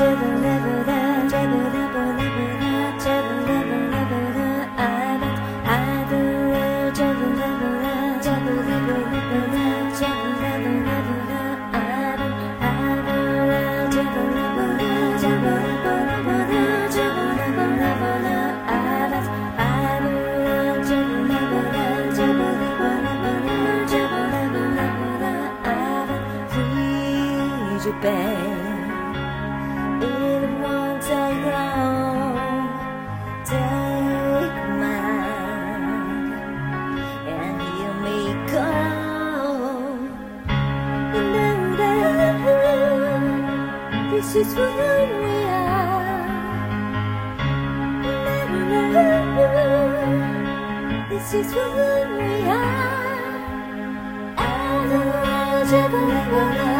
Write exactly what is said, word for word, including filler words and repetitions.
It won't take long. Take mine and hear me call. This is who we are. This is who we are. I don't want to